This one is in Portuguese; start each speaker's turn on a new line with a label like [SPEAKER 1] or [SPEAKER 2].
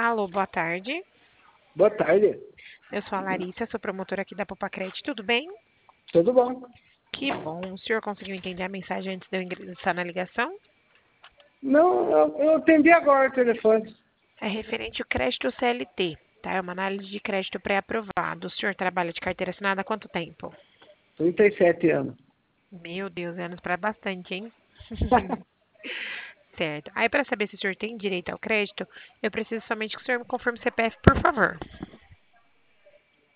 [SPEAKER 1] Alô, boa tarde.
[SPEAKER 2] Boa tarde.
[SPEAKER 1] Eu sou a Larissa, sou promotora aqui da Popacred, tudo bem?
[SPEAKER 2] Tudo bom?
[SPEAKER 1] Que bom. O senhor conseguiu entender a mensagem antes de eu ingressar na ligação?
[SPEAKER 2] Não, eu atendi agora o telefone.
[SPEAKER 1] É referente ao crédito CLT, tá? É uma análise de crédito pré-aprovado. O senhor trabalha de carteira assinada há quanto tempo?
[SPEAKER 2] 37 anos.
[SPEAKER 1] Meu Deus, anos para bastante, hein? Certo. Aí, para saber se o senhor tem direito ao crédito, eu preciso somente que o senhor me confirme o CPF, por favor.